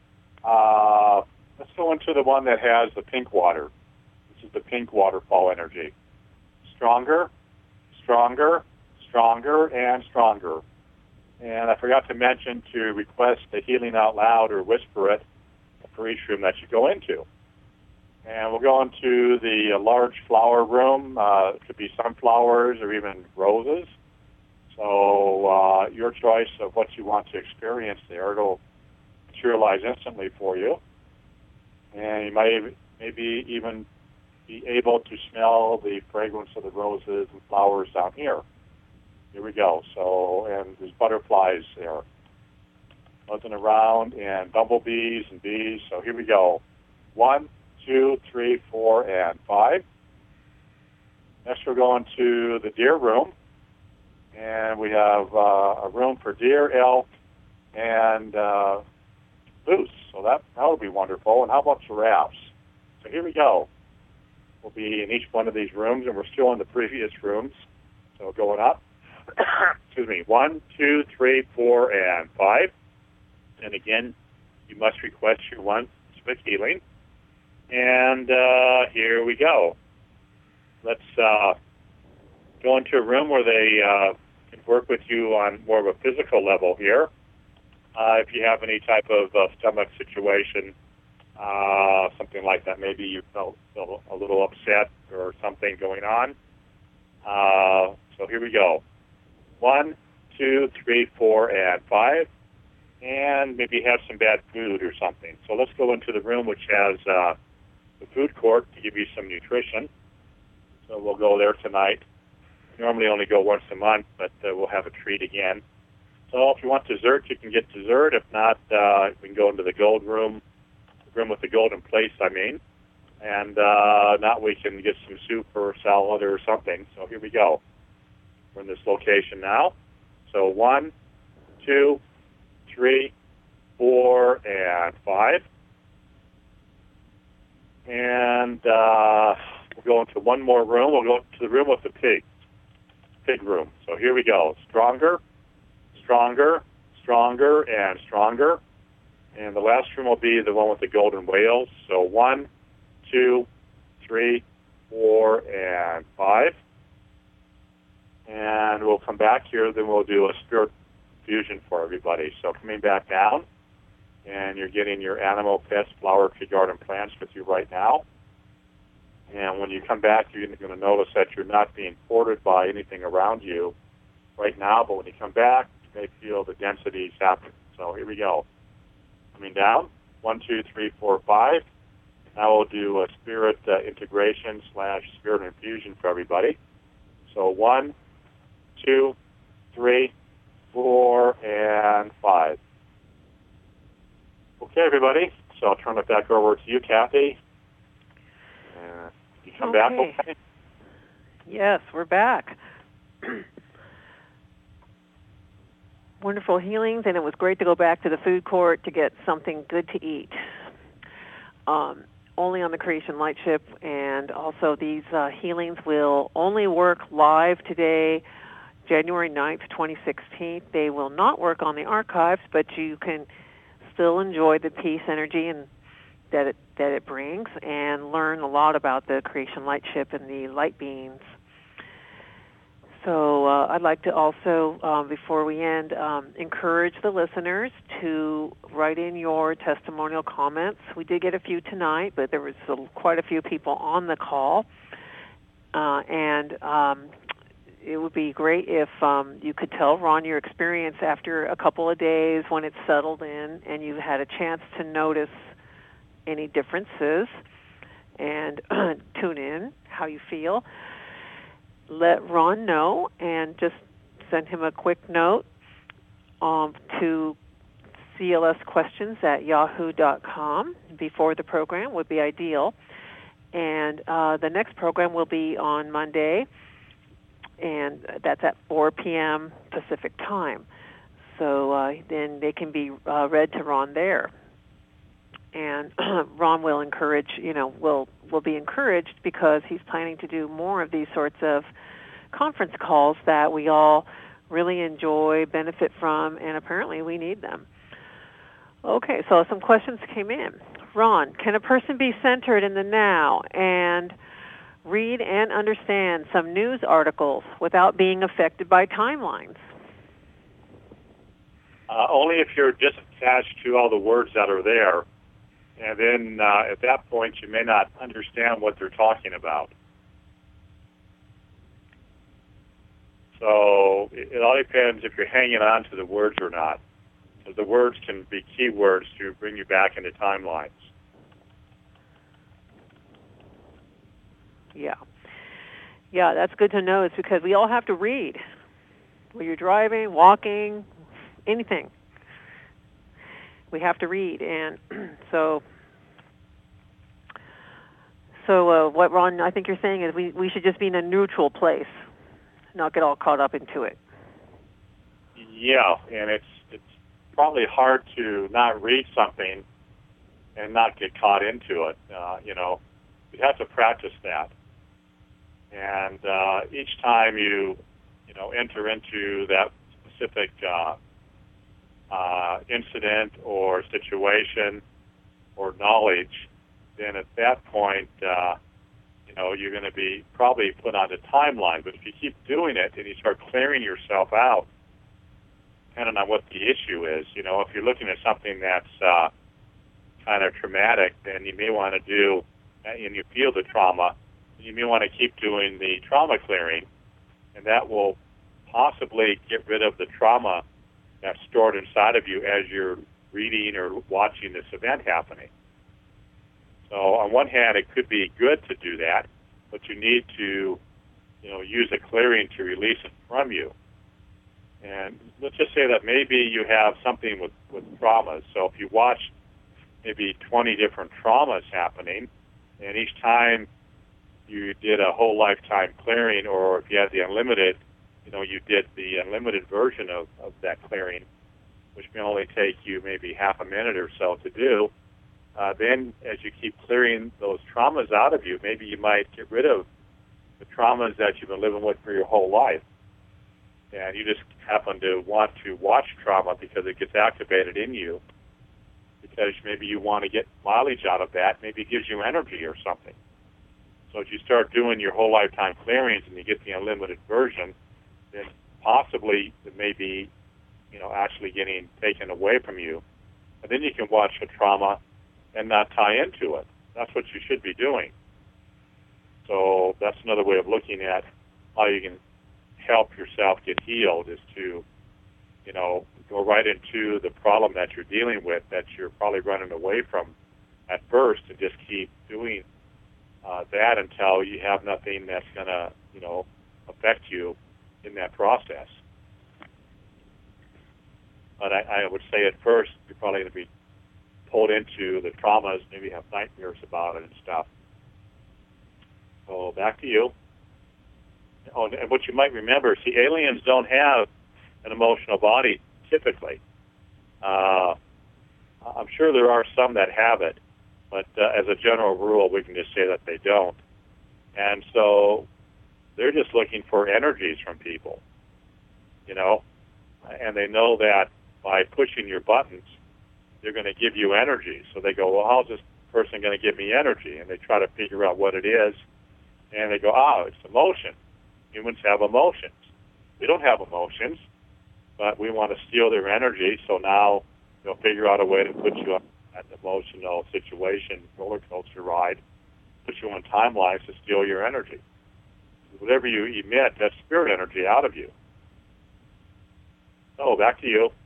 Let's go into the one that has the pink water. This is the pink waterfall energy. Stronger, stronger, stronger, and stronger. And I forgot to mention to request the healing out loud or whisper it for each room that you go into. And we'll go into the large flower room. It could be sunflowers or even roses. So your choice of what you want to experience there. It'll materialize instantly for you. And you might maybe even be able to smell the fragrance of the roses and flowers down here. Here we go. So, and there's butterflies there buzzing around, and bumblebees and bees. So here we go. 1, 2, 3, 4, and 5. Next, we're going to the deer room, and we have a room for deer, elk, and moose. So that would be wonderful. And how about giraffes? So here we go. We'll be in each one of these rooms, and we're still in the previous rooms. So going up. Excuse me. 1, 2, 3, 4, and 5. And again, you must request your one specific healing. And here we go. Let's go into a room where they can work with you on more of a physical level here. If you have any type of stomach situation, something like that, maybe you felt a little upset or something going on. So here we go. 1, 2, 3, 4, and 5. And maybe have some bad food or something. So let's go into the room which has the food court to give you some nutrition. So we'll go there tonight. Normally only go once a month, but we'll have a treat again. So if you want dessert, you can get dessert. If not, we can go into the gold room, the room with the golden plates, I mean. And not we can get some soup or salad or something. So here we go. We're in this location now. So 1, 2, 3, 4, and 5. And we'll go into one more room. We'll go to the room with the pig room. So here we go. Stronger, stronger, stronger, and stronger. And the last room will be the one with the golden whales. So 1, 2, 3, 4, and 5. And we'll come back here. Then we'll do a spirit fusion for everybody. So coming back down. and you're getting your animal, pets, flower, tree, garden plants with you right now. And when you come back, you're going to notice that you're not being ported by anything around you right now, but when you come back, you may feel the densities happen. So here we go. Coming down, 1, 2, 3, 4, 5. Now we'll do a spirit integration / spirit infusion for everybody. So 1, 2, 3, 4, and 5. Okay, everybody. So I'll turn it back over to you, Kathy. You come back, okay? Yes, we're back. Wonderful healings, and it was great to go back to the food court to get something good to eat. Only on the Creation Light Ship, and also these healings will only work live today, January 9th, 2016. They will not work on the archives, but you can still enjoy the peace energy and that it brings, and learn a lot about the Creation Light Ship and the light beings. So I'd like to also, before we end, encourage the listeners to write in your testimonial comments. We did get a few tonight, but there was quite a few people on the call, and it would be great if you could tell Ron your experience after a couple of days when it's settled in and you had a chance to notice any differences, and tune in how you feel. Let Ron know, and just send him a quick note to clsquestions@yahoo.com before the program would be ideal. And the next program will be on Monday, and that's at 4 p.m. Pacific time. So then they can be read to Ron there. And Ron will encourage, will be encouraged because he's planning to do more of these sorts of conference calls that we all really enjoy, benefit from, and apparently we need them. Okay, so some questions came in. Ron, can a person be centered in the now and read and understand some news articles without being affected by timelines? Only if you're disattached to all the words that are there. And then at that point, you may not understand what they're talking about. So it all depends if you're hanging on to the words or not. So the words can be keywords to bring you back into timelines. Yeah, that's good to know. It's because we all have to read. When you're driving, walking, anything. We have to read, and so what Ron, I think you're saying is we should just be in a neutral place, not get all caught up into it. Yeah, and it's probably hard to not read something and not get caught into it. You have to practice that, and each time you enter into that specific incident or situation or knowledge, then at that point, you're going to be probably put on a timeline. But if you keep doing it and you start clearing yourself out, depending on what the issue is, if you're looking at something that's kind of traumatic, then you may want to do, and you feel the trauma, you may want to keep doing the trauma clearing, and that will possibly get rid of the trauma that's stored inside of you as you're reading or watching this event happening. So on one hand, it could be good to do that, but you need to, use a clearing to release it from you. And let's just say that maybe you have something with traumas. So if you watch maybe 20 different traumas happening, and each time you did a whole lifetime clearing, or if you had the unlimited, you did the unlimited version of that clearing, which may only take you maybe half a minute or so to do, then as you keep clearing those traumas out of you, maybe you might get rid of the traumas that you've been living with for your whole life. And you just happen to want to watch trauma because it gets activated in you, because maybe you want to get mileage out of that. Maybe it gives you energy or something. So as you start doing your whole lifetime clearings and you get the unlimited version, then possibly it may be, actually getting taken away from you and then you can watch a trauma and not tie into it. That's what you should be doing. So that's another way of looking at how you can help yourself get healed, is to, go right into the problem that you're dealing with, that you're probably running away from at first, and just keep doing that until you have nothing that's going to, affect you in that process. But I would say at first you're probably going to be pulled into the traumas, maybe have nightmares about it and stuff. So back to you. Oh, and what you might remember, see, aliens don't have an emotional body typically. I'm sure there are some that have it, but as a general rule, we can just say that they don't. And so they're just looking for energies from people, and they know that by pushing your buttons, they're going to give you energy. So they go, well, how's this person going to give me energy? And they try to figure out what it is, and they go, it's emotion. Humans have emotions. We don't have emotions, but we want to steal their energy, so now they'll figure out a way to put you on an emotional situation, roller coaster ride, put you on timelines to steal your energy. Whatever you emit, that's spirit energy out of you. So, back to you.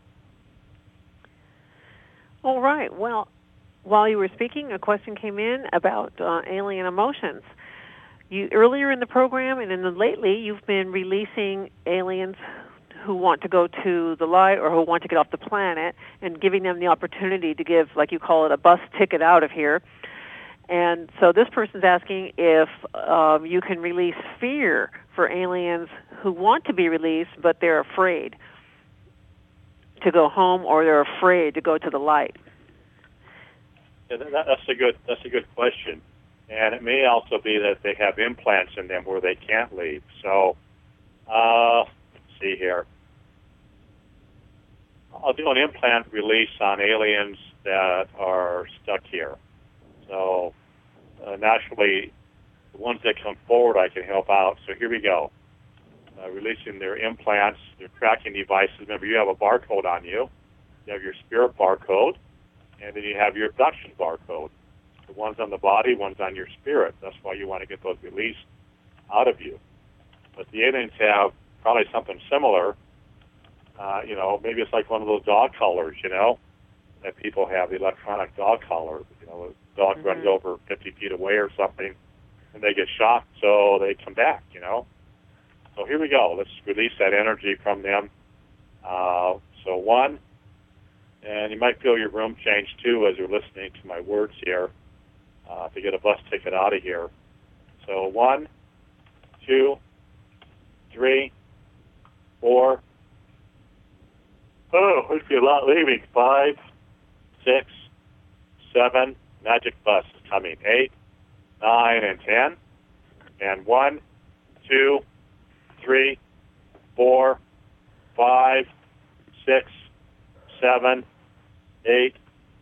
All right. Well, while you were speaking, a question came in about alien emotions. Earlier in the program and lately, you've been releasing aliens who want to go to the light or who want to get off the planet, and giving them the opportunity to give, like you call it, a bus ticket out of here. And so this person's asking if you can release fear for aliens who want to be released, but they're afraid to go home, or they're afraid to go to the light. Yeah, that's a good question. And it may also be that they have implants in them where they can't leave. So, let's see here. I'll do an implant release on aliens that are stuck here. So, naturally, the ones that come forward, I can help out. So here we go. Releasing their implants, their tracking devices. Remember, you have a barcode on you. You have your spirit barcode, and then you have your abduction barcode. The one's on the body, one's on your spirit. That's why you want to get those released out of you. But the aliens have probably something similar. Maybe it's like one of those dog collars, that people have, the electronic dog collar. A dog runs over 50 feet away or something, and they get shocked, so they come back, So here we go. Let's release that energy from them. So one, and you might feel your room change too as you're listening to my words here, to get a bus ticket out of here. So 1, 2, 3, 4. Oh, there's a lot leaving. 5, 6, 7. Magic bus is coming. 8, 9, and 10. And 1, 2, 3, 4, 5, 6, 7, 8,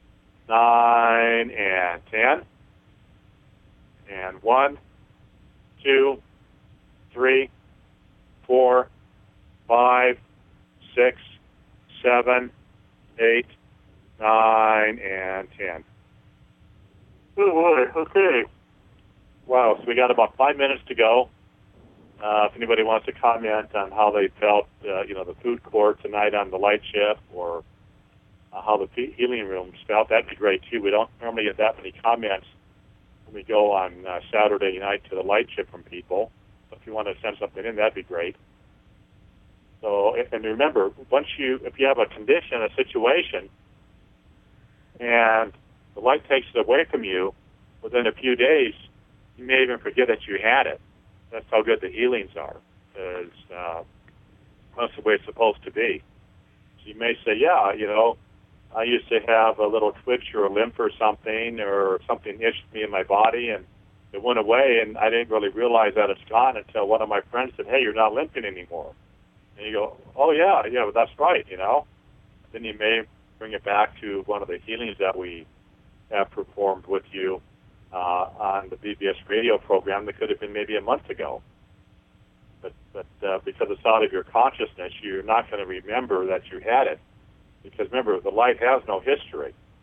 9, and 10. And 1, 2, 3, 4, 5, 6, 7, 8, 9, and 10. Oh boy, okay. Wow, so we got about 5 minutes to go. If anybody wants to comment on how they felt, the food court tonight on the light shift, or how the healing rooms felt, that'd be great too. We don't normally get that many comments when we go on Saturday night to the light shift from people. So if you want to send something in, that'd be great. So, and remember, if you have a condition, a situation, and the light takes it away from you, within a few days, you may even forget that you had it. That's how good the healings are, because that's the way it's supposed to be. So you may say, I used to have a little twitch or a limp or something itched me in my body, and it went away, and I didn't really realize that it's gone until one of my friends said, hey, you're not limping anymore. And you go, oh, yeah, but that's right, Then you may bring it back to one of the healings that we have performed with you on the BBS radio program that could have been maybe a month ago. But because it's out of your consciousness, you're not going to remember that you had it. Because remember, the light has no history.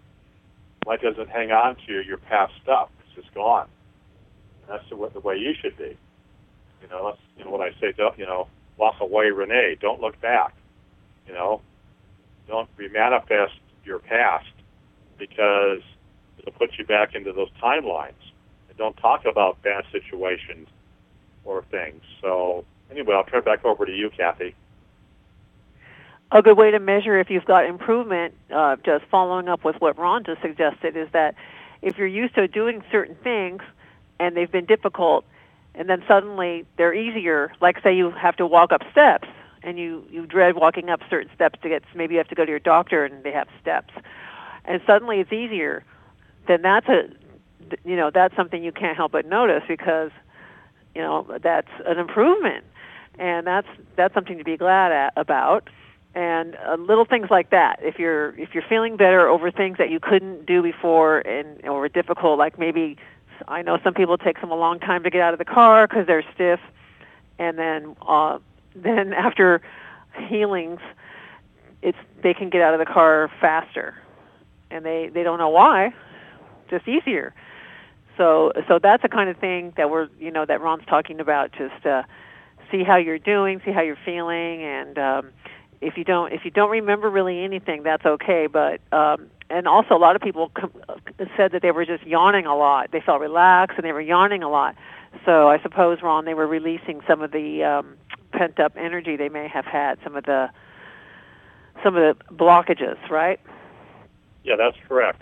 Why doesn't it hang on to your past stuff? It's just gone. And that's the way you should be. That's what I say. Walk away, Renee. Don't look back. Don't remanifest your past because it'll put you back into those timelines. And don't talk about bad situations or things. So anyway, I'll turn it back over to you, Kathy. A good way to measure if you've got improvement, just following up with what Ron just suggested, is that if you're used to doing certain things and they've been difficult, and then suddenly they're easier, like say you have to walk up steps, and you dread walking up certain steps maybe you have to go to your doctor and they have steps, and suddenly it's easier, then that's something you can't help but notice because, that's an improvement, and that's something to be glad about. And little things like that. If you're feeling better over things that you couldn't do before or were difficult, like maybe I know some people it takes them a long time to get out of the car because they're stiff, and then after healings, they can get out of the car faster, and they don't know why, just easier. So that's the kind of thing that that Ron's talking about. Just see how you're doing, see how you're feeling, and if you don't remember really anything, that's okay. But and also a lot of people said that they were just yawning a lot. They felt relaxed and they were yawning a lot. So I suppose, Ron, they were releasing some of the pent up energy they may have had, some of the blockages, right? Yeah, that's correct.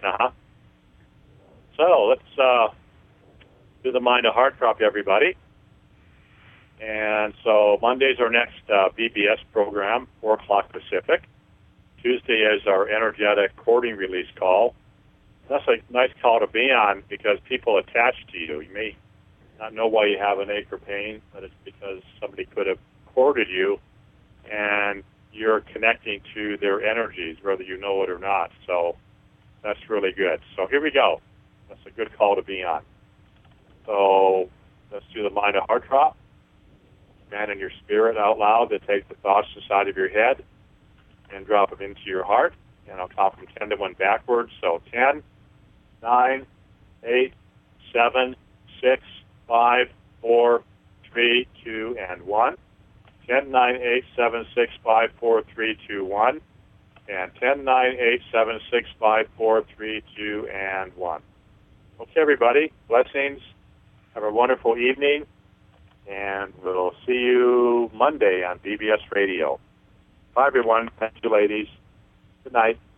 So let's do the Mind to Heart Drop, everybody. And so Monday's our next BBS program, 4 o'clock Pacific. Tuesday is our energetic cording release call. That's a nice call to be on because people attach to you. You may not know why you have an ache or pain, but it's because somebody could have corded you, and you're connecting to their energies, whether you know it or not. So that's really good. So here we go. That's a good call to be on. So let's do the Mind to Heart Drop. Command in your spirit out loud to take the thoughts inside of your head and drop them into your heart. And I'll count from 10 to 1 backwards. So 10, 9, 8, 7, 6, 5, 4, 3, 2, and 1. 10, 9, 8, 7, 6, 5, 4, 3, 2, 1. And 10, 9, 8, 7, 6, 5, 4, 3, 2, and 1. Okay, everybody. Blessings. Have a wonderful evening. And we'll see you Monday on BBS Radio. Bye, everyone. Thank you, ladies. Good night.